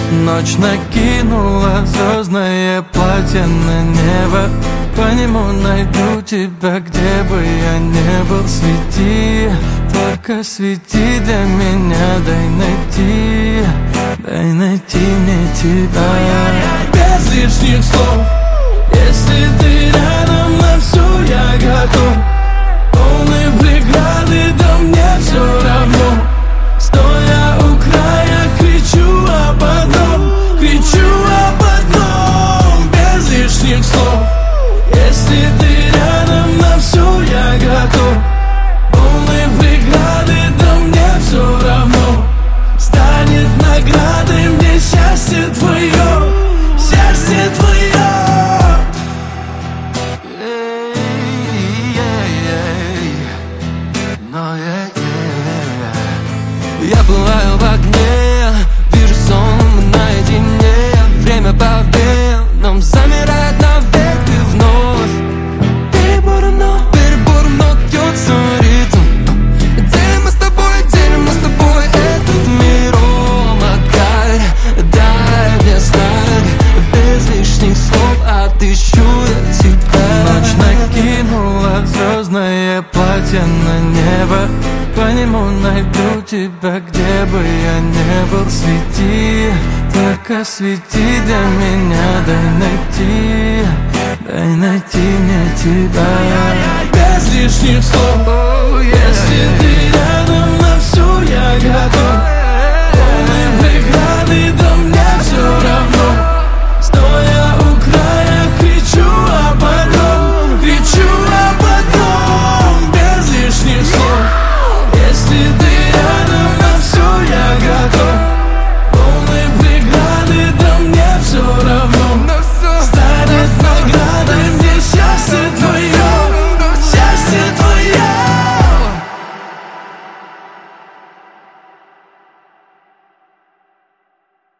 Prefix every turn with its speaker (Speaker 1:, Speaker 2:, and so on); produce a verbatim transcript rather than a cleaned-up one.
Speaker 1: Ночь накинула звездное платье на небо. По нему найду тебя, где бы я не был. Свети, только свети для меня. Дай найти, дай найти мне тебя. Без лишних слов, если ты рядом, на все я готов. Полные преграды, да мне все равно. Стоя у края, кричу об одном, кричу об одном. Без лишних слов, если ты рядом, на все я готов. Полные преграды, да мне все равно. Станет наградой мне счастье твое, счастье твое. Я пылаю в огне, вижу сон, мы наедине. Время по венам замирает навек и вновь. Перебором, но перебором, но бьется ритм. Делим мы с тобой, делим мы с тобой этот миром. Отдай, дай мне знать, без лишних слов отыщу я тебя. Ночь накинула звездное платье на небо. По нему найду тебя, где бы я не был. Свети, только свети для меня. Дай найти, дай найти мне тебя. Без лишних слов, если ты рядом, на все я готов.